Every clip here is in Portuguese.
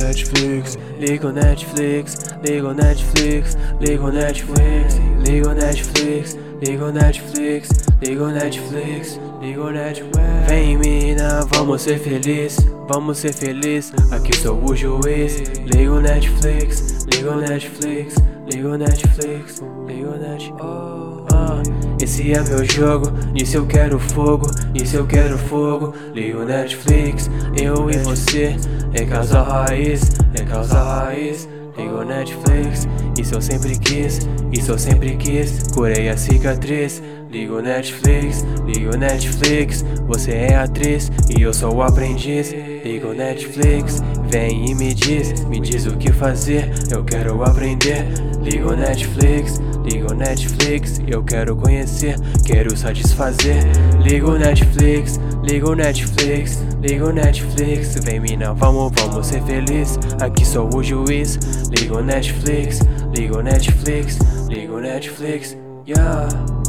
Netflix, liga o Netflix, liga o Netflix, liga o Netflix, liga o Netflix, liga o Netflix, liga o Netflix, liga o Netflix. Vem mina, vamos ser feliz, vamos ser feliz, aqui sou o juiz. Liga o Netflix, liga o Netflix, liga o Netflix, liga o Netflix. Esse é meu jogo, nisso eu quero fogo, nisso eu quero fogo. Liga o Netflix, eu e você, é casal raiz, é casal raiz. Liga o Netflix, isso eu sempre quis, isso eu sempre quis, curei a cicatriz. Liga o Netflix, liga o Netflix, você é atriz e eu sou o aprendiz. Liga o Netflix, vem e me diz o que fazer, eu quero aprender. Liga o Netflix, liga o Netflix, eu quero conhecer, quero satisfazer. Liga o Netflix, liga o Netflix, liga o Netflix, vem mina, vamos ser feliz, aqui sou o juiz. Liga o Netflix, liga o Netflix, liga o Netflix, yeah.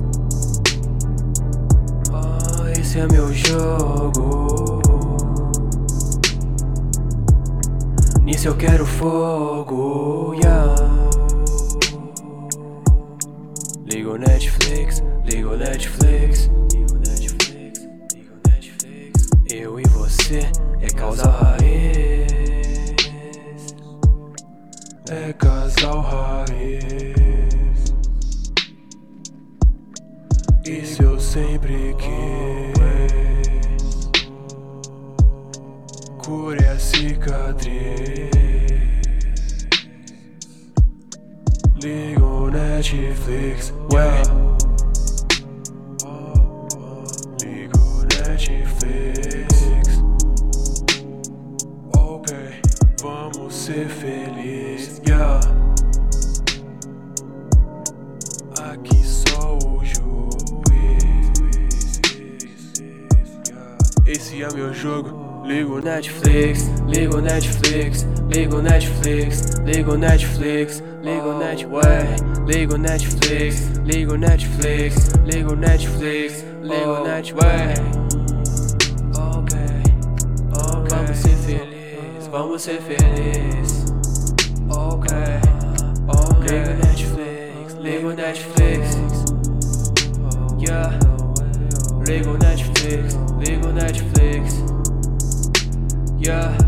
Esse é meu jogo, nisso eu quero fogo, yeah. Liga o Netflix, liga o Netflix, liga o Netflix, liga o Netflix. Eu e você é casal raiz, é casal raiz. Isso eu sempre quis, curei a cicatriz. Liga o Netflix, yeah. Liga o Netflix, ok, vamos ser felizes, yeah. Aqui sou o juiz, yeah. Esse é meu jogo. Liga o Netflix, liga o Netflix, liga o Netflix, liga o Netflix, liga o Netflix, liga o Netflix, liga o Netflix, liga o Netflix, liga o Netflix. Ok, vamos ser felizes, vamos ser felizes. Ok, liga o Netflix, liga o Netflix, yeah. Liga o Netflix, liga o Netflix, yeah.